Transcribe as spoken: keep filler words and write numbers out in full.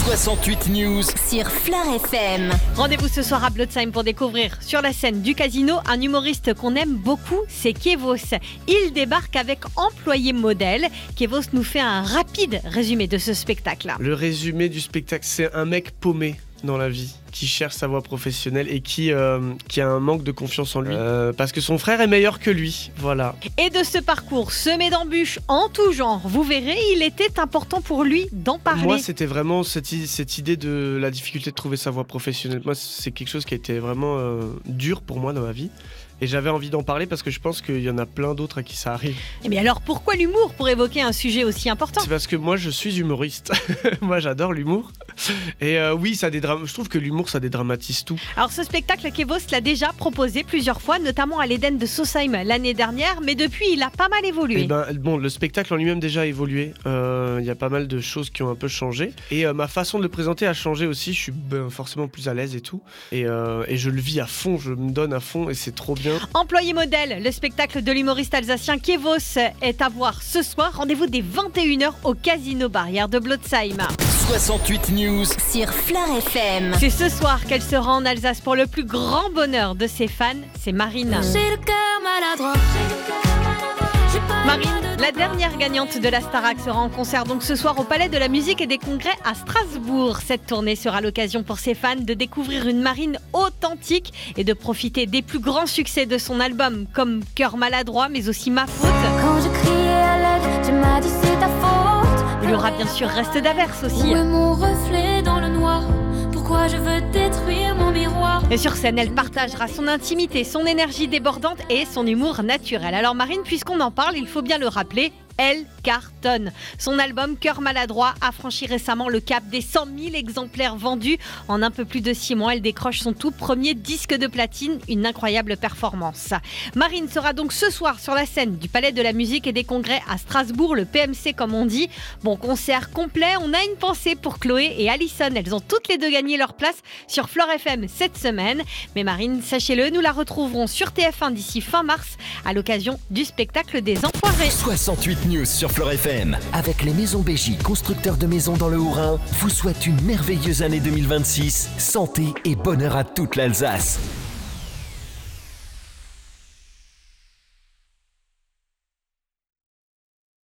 soixante-huit News sur Fleur F M. Rendez-vous ce soir à Blotzheim pour découvrir sur la scène du casino un humoriste qu'on aime beaucoup, c'est Kevos. Il débarque avec Employé modèle. Kevos nous fait un rapide résumé de ce spectacle. Le résumé du spectacle, c'est un mec paumé dans la vie, qui cherche sa voie professionnelle et qui, euh, qui a un manque de confiance en lui. Euh, parce que son frère est meilleur que lui, voilà. Et de ce parcours semé d'embûches en tout genre, vous verrez, il était important pour lui d'en parler. Moi, c'était vraiment cette, cette idée de la difficulté de trouver sa voie professionnelle. Moi, c'est quelque chose qui a été vraiment euh, dur pour moi dans ma vie. Et j'avais envie d'en parler parce que je pense qu'il y en a plein d'autres à qui ça arrive. Et bien alors, pourquoi l'humour pour évoquer un sujet aussi important ? C'est parce que moi, je suis humoriste. Moi, j'adore l'humour. Et euh, oui, ça dédram... je trouve que l'humour, ça dédramatise tout. Alors, ce spectacle, Kevos l'a déjà proposé plusieurs fois, notamment à l'Éden de Sausheim l'année dernière. Mais depuis, il a pas mal évolué. Et ben, bon, le spectacle en lui-même déjà a évolué. Il euh, y a pas mal de choses qui ont un peu changé. Et euh, ma façon de le présenter a changé aussi. Je suis ben, forcément plus à l'aise et tout. Et, euh, et je le vis à fond. Je me donne à fond et c'est trop bien. Employé modèle, le spectacle de l'humoriste alsacien Kevos est à voir ce soir. Rendez-vous dès vingt et une heures au Casino Barrière de Blotzheim. soixante-huit News sur Fleur F M. C'est ce soir qu'elle sera en Alsace pour le plus grand bonheur de ses fans, c'est Marine. J'ai le cœur maladroit. Marine, la dernière gagnante de la Starac, sera en concert donc ce soir au Palais de la Musique et des Congrès à Strasbourg. Cette tournée sera l'occasion pour ses fans de découvrir une Marine authentique et de profiter des plus grands succès de son album, comme Cœur maladroit, mais aussi Ma faute. Quand je criais à l'aide, tu m'as dit c'est ta faute. Il y aura bien sûr Reste d'averse aussi. Où est mon reflet dans le noir? Pourquoi je veux détruire mon miroir? Et sur scène, elle partagera son intimité, son énergie débordante et son humour naturel. Alors Marine, puisqu'on en parle, il faut bien le rappeler, elle cartonne. Son album Cœur maladroit a franchi récemment le cap des cent mille exemplaires vendus. En un peu plus de six mois, elle décroche son tout premier disque de platine, une incroyable performance. Marine sera donc ce soir sur la scène du Palais de la Musique et des Congrès à Strasbourg, le P M C comme on dit. Bon, concert complet, on a une pensée pour Chloé et Alison. Elles ont toutes les deux gagné leur place sur Fleur F M cette semaine. Mais Marine, sachez-le, nous la retrouverons sur T F un d'ici fin mars à l'occasion du spectacle des Enfoirés. soixante-huit News sur Fleur F M. Avec les Maisons Bégy, constructeurs de maisons dans le Haut-Rhin, vous souhaite une merveilleuse année deux mille vingt-six. Santé et bonheur à toute l'Alsace.